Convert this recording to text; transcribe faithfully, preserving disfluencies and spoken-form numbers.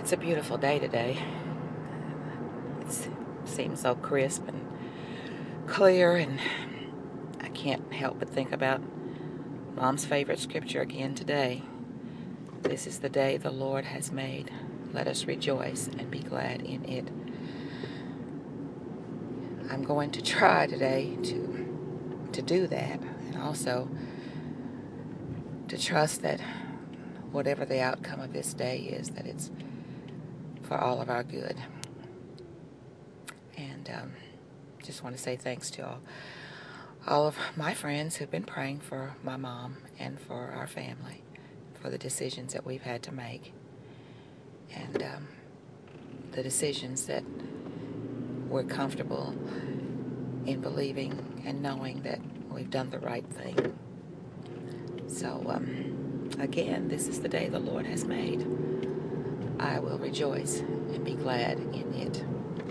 It's a beautiful day today. It seems so crisp and clear, and I can't help but think about Mom's favorite scripture again today. This is the day the Lord has made. Let us rejoice and be glad in it. I'm going to try today to to do that, and also to trust that whatever the outcome of this day is, that it's for all of our good. And um, just want to say thanks to all, all of my friends who've been praying for my mom and for our family, for the decisions that we've had to make, and um, the decisions that we're comfortable in believing and knowing that we've done the right thing. So, um, again, this is the day the Lord has made. I will rejoice and be glad in it.